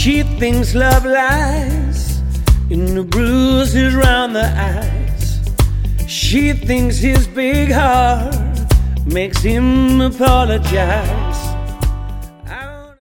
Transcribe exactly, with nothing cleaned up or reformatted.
She thinks love lies in the bruises round the eyes. She thinks his big heart makes him apologize.